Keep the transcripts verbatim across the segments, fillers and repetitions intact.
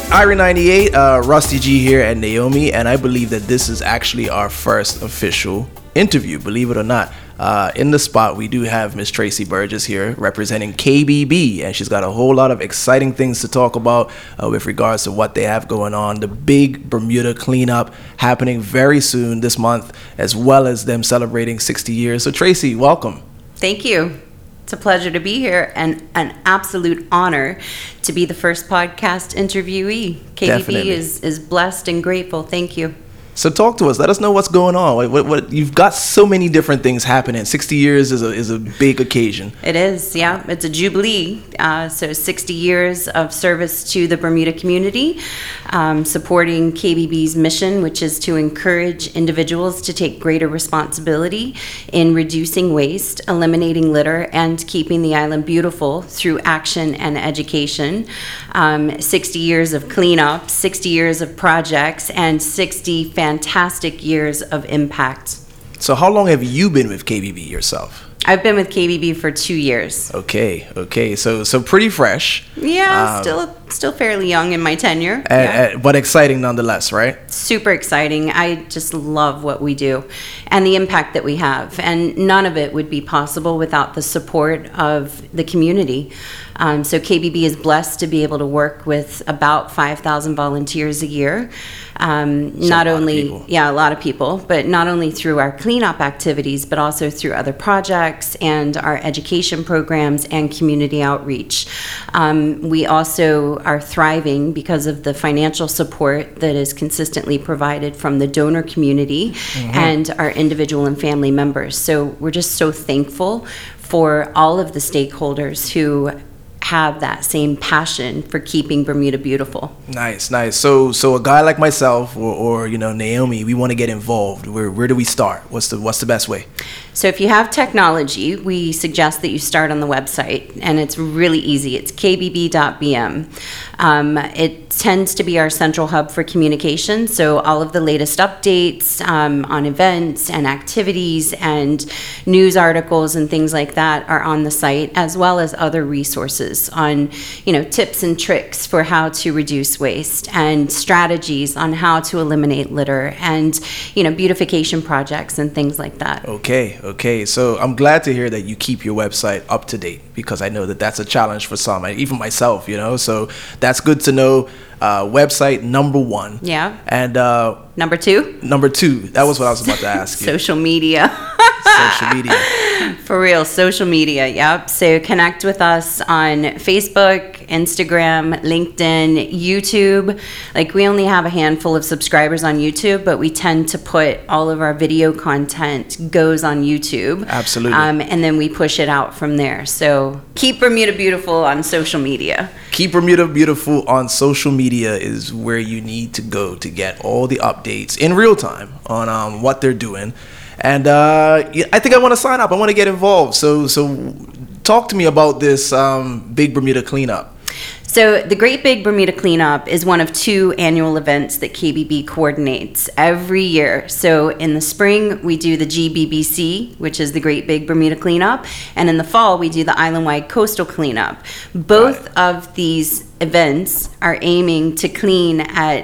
Irie ninety-eight, uh, Rusty G here and Naomi, and I believe that this is actually our first official interview, believe it or not. Uh, in the spot, we do have Miss Tracy Burgess here representing K B B, and she's got a whole lot of exciting things to talk about uh, with regards to what they have going on. The big Bermuda cleanup happening very soon this month, as well as them celebrating sixty years. So Tracy, welcome. Thank you. It's a pleasure to be here and an absolute honor to be the first podcast interviewee. K B B Definitely. is, is blessed and grateful. Thank you. So talk to us. Let us know what's going on. What, what, what you've got so many different things happening. sixty years is a is a big occasion. It is, yeah. It's a jubilee. Uh, so sixty years of service to the Bermuda community, um, supporting K B B's mission, which is to encourage individuals to take greater responsibility in reducing waste, eliminating litter, and keeping the island beautiful through action and education. Um, sixty years of cleanup, sixty years of projects, and sixty fantastic years of impact. So how long have you been with K B B yourself? I've been with K B B for two years. Okay, okay. So so pretty fresh. Yeah, Um, still still fairly young in my tenure. And, Yeah. and- but exciting nonetheless, right? Super exciting. I just love what we do and the impact that we have. And none of it would be possible without the support of the community. Um, so K B B is blessed to be able to work with about five thousand volunteers a year. Um, So not a lot of only, people. yeah, a lot of people, but not only through our cleanup activities, but also through other projects and our education programs and community outreach. Um, we also are thriving because of the financial support that is consistently provided from the donor community and our individual and family members. So we're just so thankful for all of the stakeholders who have that same passion for keeping Bermuda beautiful. Nice, nice. So so a guy like myself or, or you know Naomi, we want to get involved. Where where do we start? What's the what's the best way? So if you have technology, we suggest that you start on the website, and it's really easy. It's k b b dot b m. Um, it tends to be our central hub for communication, so all of the latest updates um, on events and activities and news articles and things like that are on the site, as well as other resources on, you know, tips and tricks for how to reduce waste and strategies on how to eliminate litter and, you know, beautification projects and things like that. Okay, okay. So I'm glad to hear that you keep your website up to date, because I know that that's a challenge for some, even myself, you know. So that's good to know. Uh, website number one. Yeah. And uh, Number two, number two, that was what I was about to ask you. social media. Social media. For real, social media, yep. So connect with us on Facebook, Instagram, LinkedIn, YouTube. Like, we only have a handful of subscribers on YouTube, but we tend to put all of our video content goes on YouTube. Absolutely. Um, and then we push it out from there. So keep Bermuda beautiful on social media. Keep Bermuda Beautiful on social media is where you need to go to get all the updates in real time on um, what they're doing. And uh, yeah, I think I want to sign up. I want to get involved. So, so talk to me about this um, Big Bermuda cleanup. So the Great Big Bermuda Cleanup is one of two annual events that K B B coordinates every year. So in the spring, we do the G B B C, which is the Great Big Bermuda Cleanup. And in the fall, we do the Island-wide Coastal Cleanup. Both of these events are aiming to clean at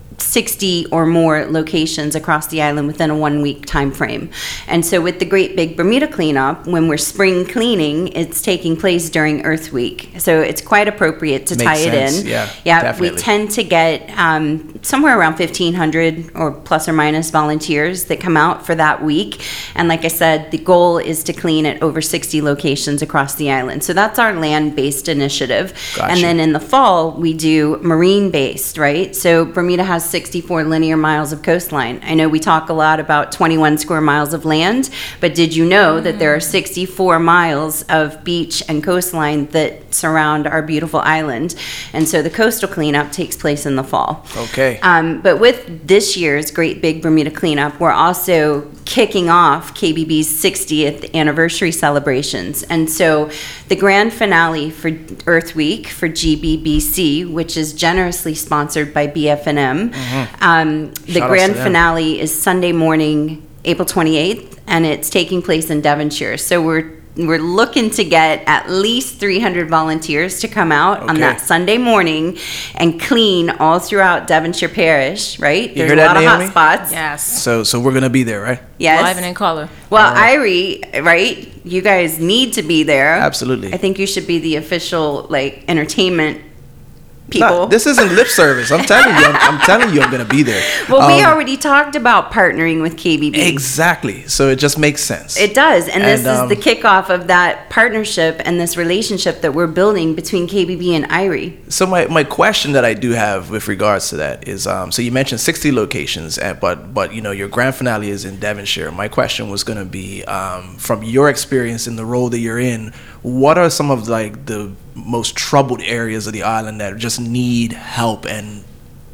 sixty or more locations across the island within a one week time frame. And so with the Great Big Bermuda Cleanup, when we're spring cleaning, it's taking place during Earth Week. So it's quite appropriate to Makes tie sense. it in. Yeah, yeah definitely. We tend to get um, somewhere around fifteen hundred or plus or minus volunteers that come out for that week. And like I said, the goal is to clean at over sixty locations across the island. So that's our land-based initiative. Gotcha. And then in the fall, we do marine-based, right? So Bermuda has sixty-four linear miles of coastline. I know we talk a lot about twenty-one square miles of land, but did you know that there are sixty-four miles of beach and coastline that surround our beautiful island? And so the coastal cleanup takes place in the fall. Okay. Um, but with this year's Great Big Bermuda Cleanup, we're also kicking off K B B's sixtieth anniversary celebrations. And so the grand finale for Earth Week for G B B C, which is generously sponsored by B F N M, um, the Shout outs grand to them. finale is Sunday morning, April twenty-eighth, and it's taking place in Devonshire. So we're we're looking to get at least three hundred volunteers to come out on Okay. that Sunday morning and clean all throughout Devonshire Parish, right? You There's hear a that, lot Naomi? of hot spots. Yes. So so we're gonna be there, right? Yes. Live and in color. Well, Irie, right? You guys need to be there. Absolutely. I think you should be the official like entertainment people. No, this isn't lip service. I'm telling you, I'm, I'm telling you, I'm gonna be there. well, we Um, already talked about partnering with K B B. Exactly. So it just makes sense. It does, and this And, um, is the kickoff of that partnership and this relationship that we're building between K B B and Irie. So my, my question that I do have with regards to that is, um, so you mentioned sixty locations, and, but but you know your grand finale is in Devonshire. My question was going to be, um, from your experience in the role that you're in, what are some of like the most troubled areas of the island that just need help and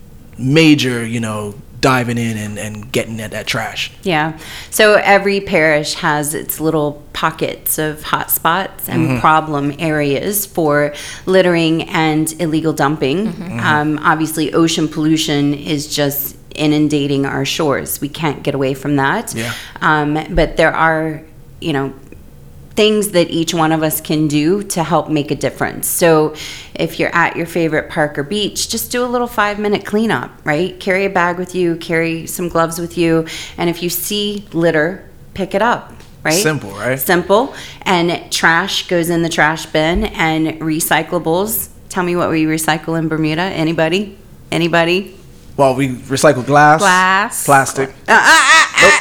major, you know, diving in and, and getting at that trash? Yeah. So every parish has its little pockets of hot spots and problem areas for littering and illegal dumping. Um, obviously, ocean pollution is just inundating our shores. We can't get away from that. Yeah. Um, but there are, you know, things that each one of us can do to help make a difference. So if you're at your favorite park or beach, just do a little five minute cleanup, right? Carry a bag with you, carry some gloves with you. And if you see litter, pick it up, right? Simple, right? Simple. And trash goes in the trash bin, and recyclables. Tell me what we recycle in Bermuda. Anybody? Anybody? Well, we recycle glass, Glass. plastic. Uh, uh, uh, uh.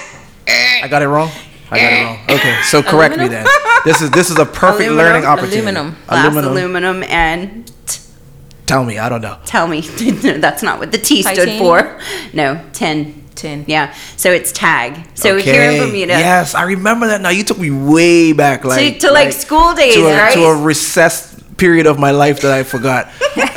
I got it wrong. I got it wrong. Okay, so correct me Aluminum? then. This is this is a perfect Aluminum? learning opportunity. Aluminum. Glass, Aluminum. aluminum, and t- Tell me, I don't know. tell me. That's not what the T stood Titanium? for. No, tin. Tin. Yeah. So it's tag. So here in Bermuda. Yes, I remember that now. You took me way back, like to, like, school days, to a, right? to a recessed period of my life that I forgot.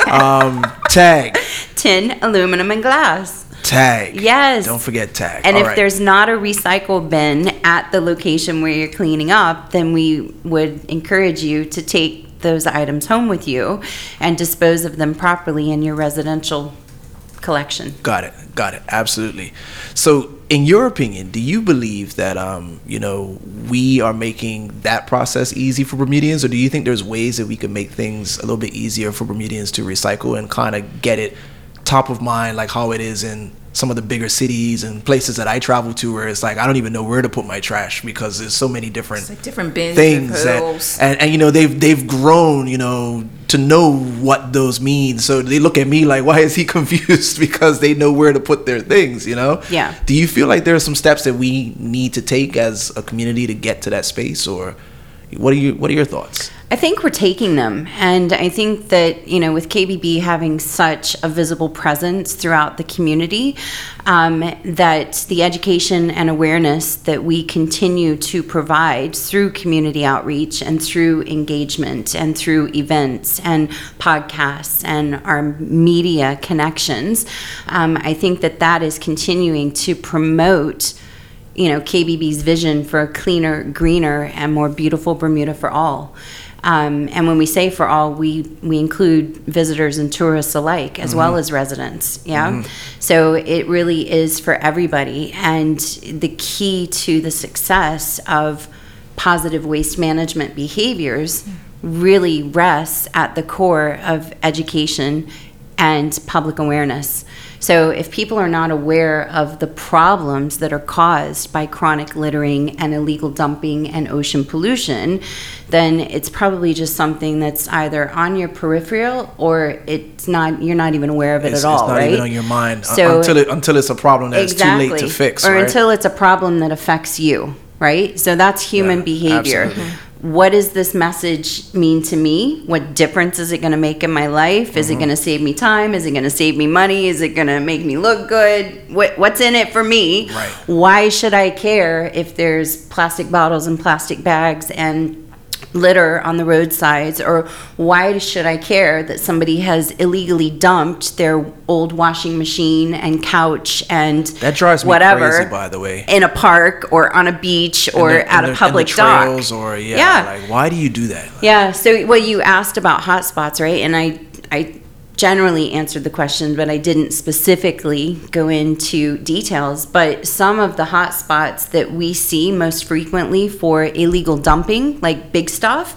um, tag, Tin, aluminum, and glass. tag. Yes. Don't forget tag. And All if right. there's not a recycle bin at the location where you're cleaning up, then we would encourage you to take those items home with you and dispose of them properly in your residential collection. Got it. Got it. Absolutely. So, in your opinion, do you believe that um, you know, we are making that process easy for Bermudians, or do you think there's ways that we could make things a little bit easier for Bermudians to recycle and kind of get it top of mind, like how it is in some of the bigger cities and places that I travel to, where it's like I don't even know where to put my trash because there's so many different It's like different bins, things that, holes. and, and you know they've they've grown, you know, to know what those mean. So they look at me like, why is he confused? Because they know where to put their things, you know? Yeah. Do you feel like there are some steps that we need to take as a community to get to that space, or what are you what are your thoughts? I think we're taking them. And I think that, you know, with K B B having such a visible presence throughout the community, um, that the education and awareness that we continue to provide through community outreach and through engagement and through events and podcasts and our media connections, um, I think that that is continuing to promote, you know, K B B's vision for a cleaner, greener, and more beautiful Bermuda for all. Um, and when we say for all, we, we include visitors and tourists alike, as well as residents. Yeah. So it really is for everybody. And the key to the success of positive waste management behaviors really rests at the core of education and public awareness. So if people are not aware of the problems that are caused by chronic littering and illegal dumping and ocean pollution, then it's probably just something that's either on your peripheral or it's not, you're not even aware of it It's, at all, it's not right? even on your mind uh, So- until it, until it's a problem that's exactly. too late to fix, or right? until it's a problem that affects you, right? So that's human Yeah, behavior. absolutely. What does this message mean to me? What difference is it going to make in my life? Is it Mm-hmm. going to save me time? Is it going to save me money? Is it going to make me look good? What, what's in it for me? Right. Why should I care if there's plastic bottles and plastic bags and litter on the roadsides? Or why should I care that somebody has illegally dumped their old washing machine and couch and That drives me whatever crazy, by the way. in a park or on a beach or And the- at and a the- public and the dock? trails, or yeah, Yeah. like why do you do that? Yeah. So, well, you asked about hotspots, right? And I, I generally answered the question, but I didn't specifically go into details. But some of the hot spots that we see most frequently for illegal dumping, like big stuff,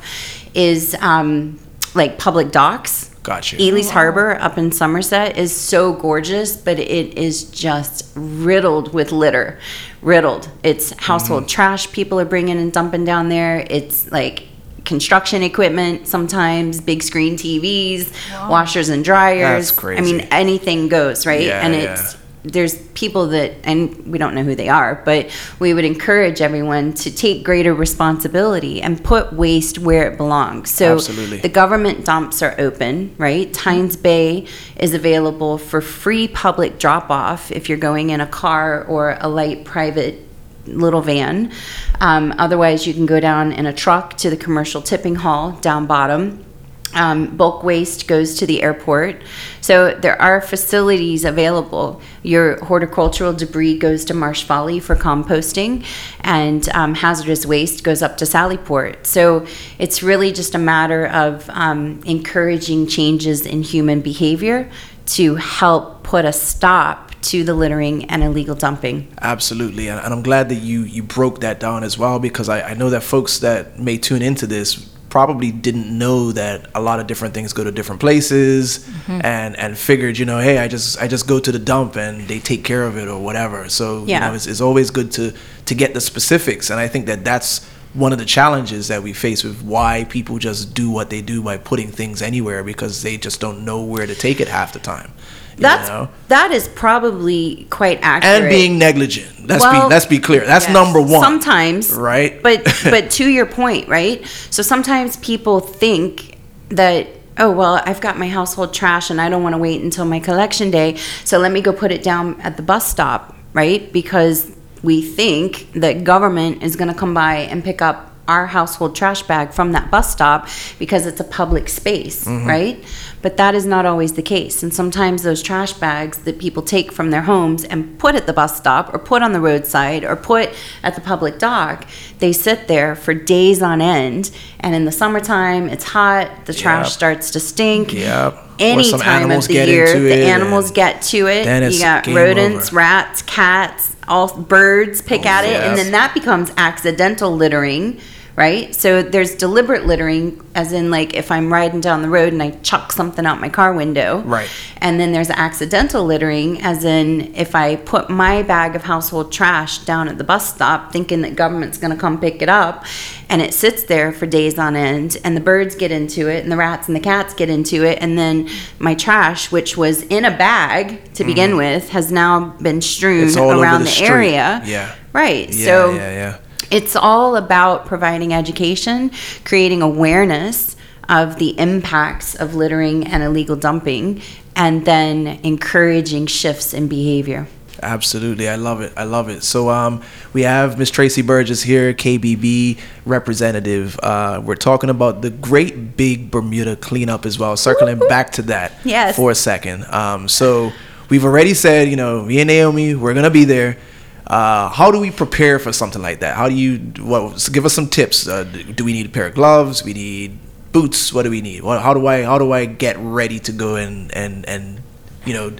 is um, like public docks. Gotcha. Ely's Oh, wow. Harbor up in Somerset is so gorgeous, but it is just riddled with litter. Riddled. It's household Mm. trash people are bringing and dumping down there. It's like construction equipment sometimes, big screen T Vs, Wow. washers and dryers. That's crazy. I mean, anything goes, right? Yeah, and yeah. it's there's people that, and we don't know who they are, but we would encourage everyone to take greater responsibility and put waste where it belongs. So Absolutely. the government dumps are open, right? Tynes Bay is available for free public drop-off if you're going in a car or a light private little van. Um, otherwise, you can go down in a truck to the commercial tipping hall down bottom. Um, bulk waste goes to the airport. So there are facilities available. Your horticultural debris goes to Marsh Folly for composting, and um, hazardous waste goes up to Sallyport. So it's really just a matter of um, encouraging changes in human behavior to help put a stop to the littering and illegal dumping. Absolutely, and, and I'm glad that you you broke that down as well, because I, I know that folks that may tune into this probably didn't know that a lot of different things go to different places, Mm-hmm. and and figured, you know, hey, I just I just go to the dump and they take care of it or whatever. So Yeah. you know, it's, it's always good to to get the specifics, and I think that that's one of the challenges that we face with why people just do what they do by putting things anywhere, because they just don't know where to take it half the time. You That's know? that is probably quite accurate. And being negligent. Let's Well, be let's be clear. That's yes. number one. Sometimes, Right? But but to your point, right? So sometimes people think that, oh well, I've got my household trash and I don't want to wait until my collection day, so let me go put it down at the bus stop, right? Because we think that government is going to come by and pick up our household trash bag from that bus stop because it's a public space, Mm-hmm. right? But that is not always the case. And sometimes those trash bags that people take from their homes and put at the bus stop or put on the roadside or put at the public dock, they sit there for days on end. And in the summertime, it's hot, the trash Yep. starts to stink. Yep. Or Any some time of animals the get year, into the it, animals and get to it. then it's You got game rodents, over. rats, cats, all birds pick Oh, at it, and yes. then that becomes accidental littering, right? So there's deliberate littering, as in like if I'm riding down the road and I chuck something out my car window. Right. And then there's accidental littering, as in if I put my bag of household trash down at the bus stop thinking that government's going to come pick it up, and it sits there for days on end, and the birds get into it, and the rats and the cats get into it, and then my trash, which was in a bag to begin with, has now been strewn Mm-hmm. It's all over around the the, street. area. Yeah. Right. Yeah, so yeah, yeah. it's all about providing education, creating awareness of the impacts of littering and illegal dumping, and then encouraging shifts in behavior. Absolutely. I love it. I love it. So um, we have Miss Tracy Burgess here, K B B representative. Uh, we're talking about the Great Big Bermuda Cleanup as well, circling back to that Yes. for a second. Um, so we've already said, you know, me and Naomi, we're going to be there. Uh, how do we prepare for something like that? How do you, what, so give us some tips. Uh, do we need a pair of gloves? We need boots? What do we need? What, how do I, how do I get ready to go and, and, and, you know,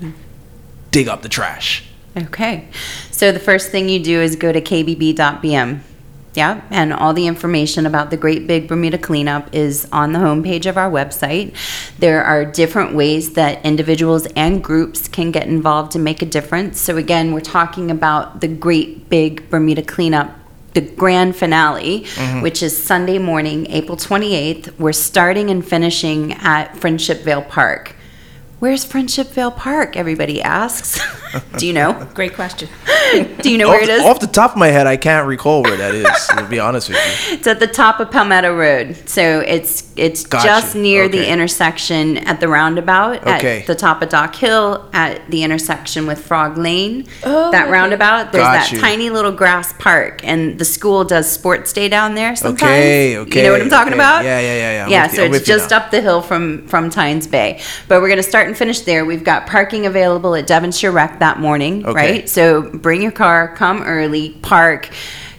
dig up the trash? Okay. So the first thing you do is go to k b b dot b m. Yeah, and all the information about the Great Big Bermuda Cleanup is on the homepage of our website. There are different ways that individuals and groups can get involved and make a difference. So again, we're talking about the Great Big Bermuda Cleanup, the grand finale, which is Sunday morning, April twenty-eighth. We're starting and finishing at Friendship Vale Park. Where's Friendship Vale Park? Everybody asks. Do you know? Great question. Do you know off, where it is? Off the top of my head, I can't recall where that is, to be honest with you. It's at the top of Palmetto Road. So it's it's Got just you. near the Okay. intersection at the roundabout Okay. at the top of Dock Hill at the intersection with Frog Lane. Oh, that okay. roundabout, there's Got that you. tiny little grass park, and the school does sports day down there sometimes. Okay, okay. You know what I'm talking okay. about? Yeah, yeah, yeah, yeah. I'm Yeah, with you. so I'm it's with you just now. up the hill from from Tynes Bay. But we're going to start and finish there. We've got parking available at Devonshire Rec that morning, Okay. right? So bring your car, come early, park.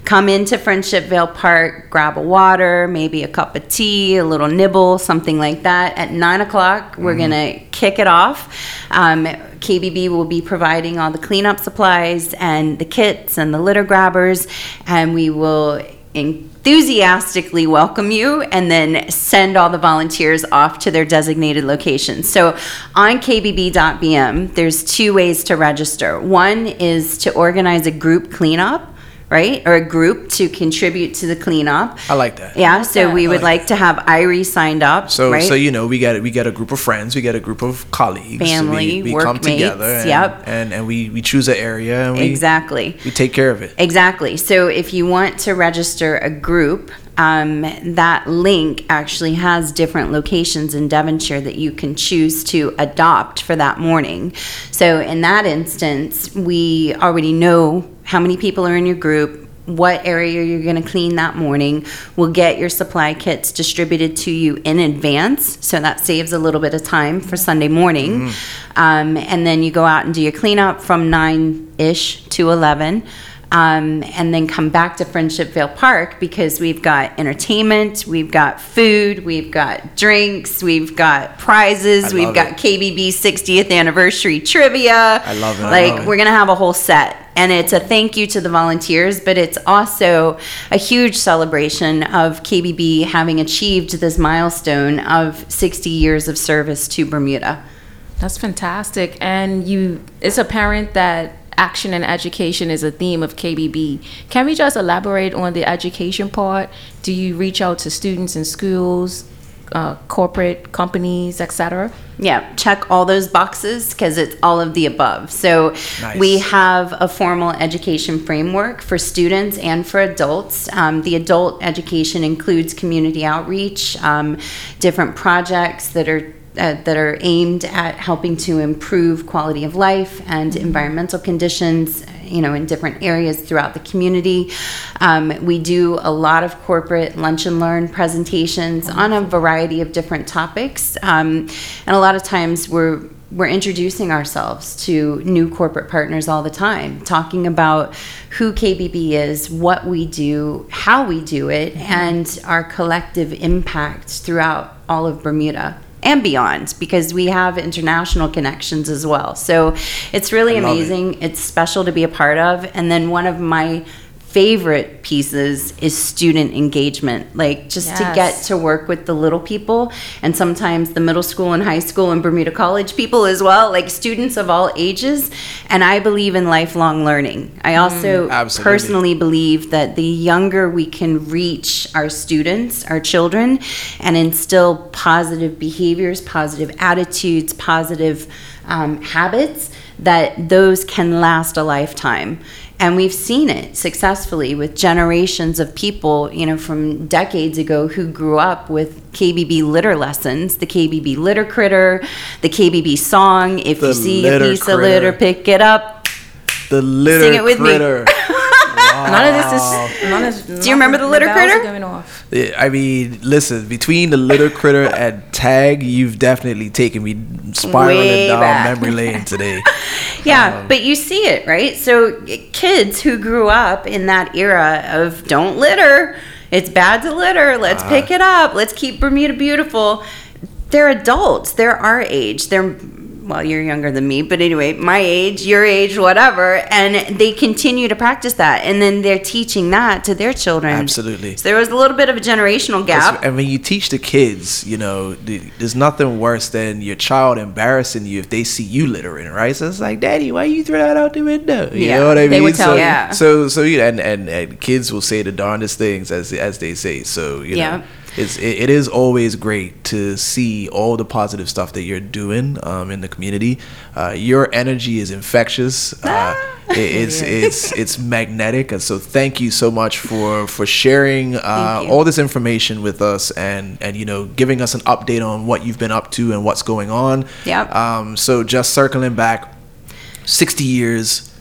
come into Friendshipville Park, grab a water, maybe a cup of tea, a little nibble, something like that. At nine o'clock, we're mm-hmm. going to kick it off. Um, K B B will be providing all the cleanup supplies and the kits and the litter grabbers, and we will enthusiastically welcome you and then send all the volunteers off to their designated locations. So on K B B dot B M, there's two ways to register. One is to organize a group cleanup, right? Or a group to contribute to the cleanup. I like that. Yeah, so we I would like like to have Irie signed up, So, right? so you know, we got we got a group of friends, we got a group of colleagues, Family, we, we come workmates, together, and, yep. and and we we choose an area, and we Exactly. we take care of it. Exactly. So if you want to register a group, um, that link actually has different locations in Devonshire that you can choose to adopt for that morning. So in that instance, we already know how many people are in your group, what area you're going to clean that morning. We'll get your supply kits distributed to you in advance, so that saves a little bit of time for Sunday morning. Mm. Um, and then you go out and do your cleanup from nine-ish to eleven. Um, and then come back to Friendshipville Park because we've got entertainment, we've got food, we've got drinks, we've got prizes, we've got it. K B B sixtieth anniversary trivia. I love it. Like, I love we're going to have a whole set. And it's a thank you to the volunteers, but it's also a huge celebration of K B B having achieved this milestone of sixty years of service to Bermuda. That's fantastic. And you, it's apparent that action and education is a theme of K B B. Can we just elaborate on the education part? Do you reach out to students in schools, uh, corporate companies, et cetera? Yeah, check all those boxes because it's all of the above. So nice. We have a formal education framework for students and for adults. Um, the adult education includes community outreach, um, different projects that are Uh, that are aimed at helping to improve quality of life and environmental conditions, you know, in different areas throughout the community. Um, we do a lot of corporate lunch and learn presentations on a variety of different topics, um, and a lot of times we're we're introducing ourselves to new corporate partners all the time, talking about who K B B is, what we do, how we do it, and our collective impact throughout all of Bermuda and beyond, because we have international connections as well. So it's really amazing. It. It's special to be a part of. And then one of my favorite pieces is student engagement, like just yes. to get to work with the little people, and sometimes the middle school and high school and Bermuda College people as well, like students of all ages. And I believe in lifelong learning. I also mm, personally believe that the younger we can reach our students, our children, and instill positive behaviors, positive attitudes, positive um, habits, that those can last a lifetime. And we've seen it successfully with generations of people, you know, from decades ago who grew up with K B B litter lessons, the K B B litter critter, the K B B song, if the you see a piece critter. of litter, pick it up. The litter Sing it with critter. me. Wow. None of this is. None of, Do you remember the litter critter? Going off. I mean, listen, between the litter critter and tag, you've definitely taken me spiraling Way down back. memory lane today. Yeah, um, but you see it, right? So kids who grew up in that era of don't litter, it's bad to litter, let's uh, pick it up, let's keep Bermuda beautiful. They're adults, they're our age, they're, well, you're younger than me, but anyway, my age, your age, whatever, and they continue to practice that, and then they're teaching that to their children. Absolutely. So there was a little bit of a generational gap. And when you teach the kids, you know, there's nothing worse than your child embarrassing you if they see you littering, right? So it's like, Daddy, why you throw that out the window? You yeah, know what I mean? They would tell, so, yeah. So, so you know, and, and, and kids will say the darndest things, as as they say. So, you yeah. know. It's, it, it is always great to see all the positive stuff that you're doing um, in the community. Uh, your energy is infectious. Uh, it, it's it's it's magnetic, and so thank you so much for for sharing uh, all this information with us, and and you know giving us an update on what you've been up to and what's going on. Yeah. Um. So just circling back, sixty years,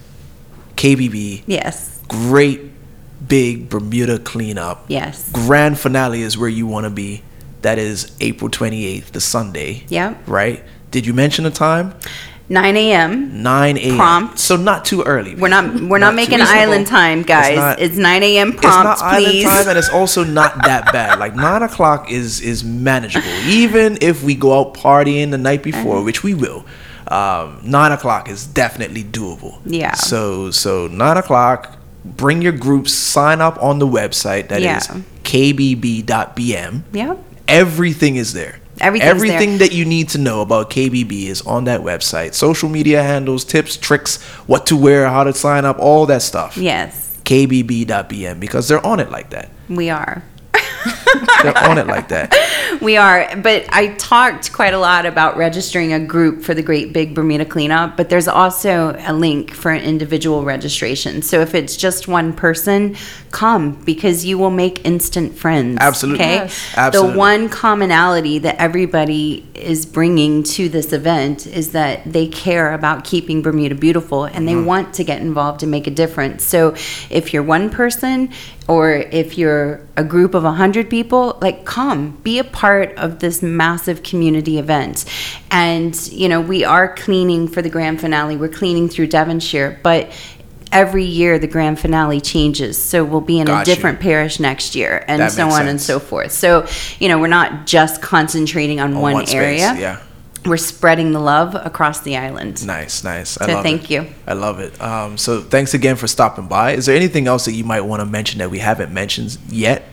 K B B. Yes. Great. Big Bermuda cleanup. Yes. Grand finale is where you want to be. That is April twenty-eighth, the Sunday. Yeah. Right? Did you mention the time? nine a.m. nine a.m. Prompt. So not too early. We're not we're not, Not making too reasonable. island time, guys. It's not- It's, nine a.m. It's prompt, not please. island time, and it's also not that bad. Like nine o'clock is is manageable, even if we go out partying the night before, Uh-huh. which we will. Um, nine o'clock is definitely doable. Yeah. So so nine o'clock. Bring your groups. Sign up on the website. That Yeah. is k b b dot b m. Yeah. Everything is there. Everything's Everything there. that you need to know about K B B is on that website. Social media handles, tips, tricks, what to wear, how to sign up, all that stuff. Yes, k b b dot b m, because they're on it like that. we are. They're on it like that. We are, but I talked quite a lot about registering a group for the Great Big Bermuda Cleanup, but there's also a link for an individual registration. So if it's just one person, come, because you will make instant friends. Absolutely. Okay? Yes. Absolutely. The one commonality that everybody is bringing to this event is that they care about keeping Bermuda beautiful, and they want to get involved and make a difference. So if you're one person, or if you're a group of one hundred people, like, come, be a part of this massive community event. And, you know, we are cleaning for the grand finale. We're cleaning through Devonshire, but every year the grand finale changes. So we'll be in Got a you. different parish next year, and That so on makes and sense. so forth. So, you know, we're not just concentrating on, On one, one space, area. yeah. We're spreading the love across the island. Nice, nice. I So love thank it. you. I love it. Um, so thanks again for stopping by. Is there anything else that you might want to mention that we haven't mentioned yet?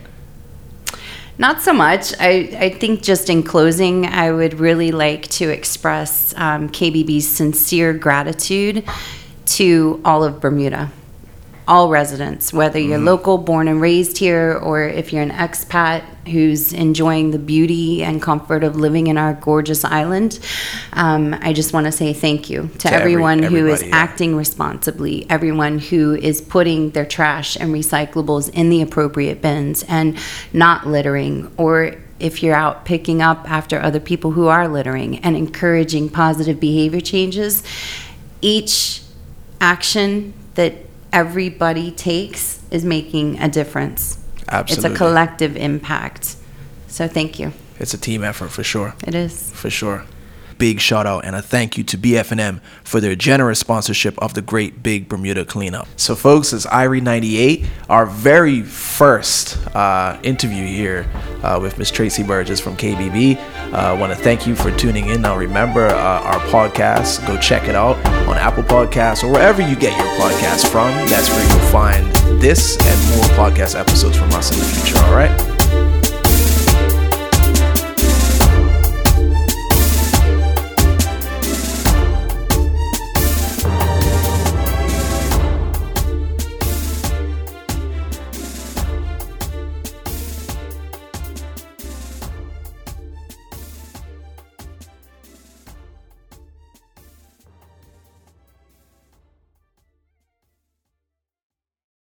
Not so much. I, I think just in closing, I would really like to express um, K B B's sincere gratitude to all of Bermuda, all residents, whether you're local, born and raised here, or if you're an expat who's enjoying the beauty and comfort of living in our gorgeous island. Um, I just want to say thank you to, To every- everyone who is everybody, yeah. acting responsibly, everyone who is putting their trash and recyclables in the appropriate bins and not littering, or if you're out picking up after other people who are littering, and encouraging positive behavior changes. Each action that everybody takes is making a difference. Absolutely. It's a collective impact. So thank you. It's a team effort for sure. It is. For sure. Big shout out and a thank you to B F and M for their generous sponsorship of the Great Big Bermuda Cleanup. So folks, it's Irie ninety-eight, our very first uh, interview here uh, with Miss Tracy Burgess from K B B. I uh, want to thank you for tuning in. Now remember uh, our podcast, go check it out on Apple Podcasts or wherever you get your podcasts from. That's where you'll find this and more podcast episodes from us in the future, all right?